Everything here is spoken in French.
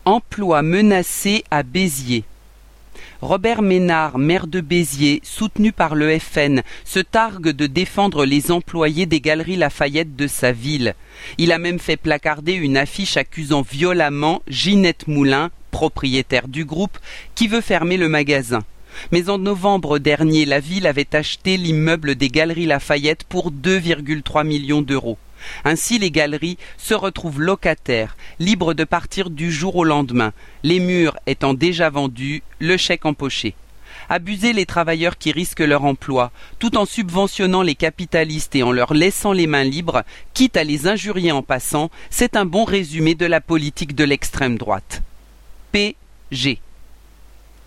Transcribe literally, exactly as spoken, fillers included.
Emploi menacé à Béziers. Robert Ménard, maire de Béziers, soutenu par le F N, se targue de défendre les employés des Galeries Lafayette de sa ville. Il a même fait placarder une affiche accusant violemment Ginette Moulin, propriétaire du groupe, qui veut fermer le magasin. Mais en novembre dernier, la ville avait acheté l'immeuble des Galeries Lafayette pour deux virgule trois millions d'euros. Ainsi, les galeries se retrouvent locataires, libres de partir du jour au lendemain, les murs étant déjà vendus, le chèque empoché. Abuser les travailleurs qui risquent leur emploi, tout en subventionnant les capitalistes et en leur laissant les mains libres, quitte à les injurier en passant, c'est un bon résumé de la politique de l'extrême droite. P G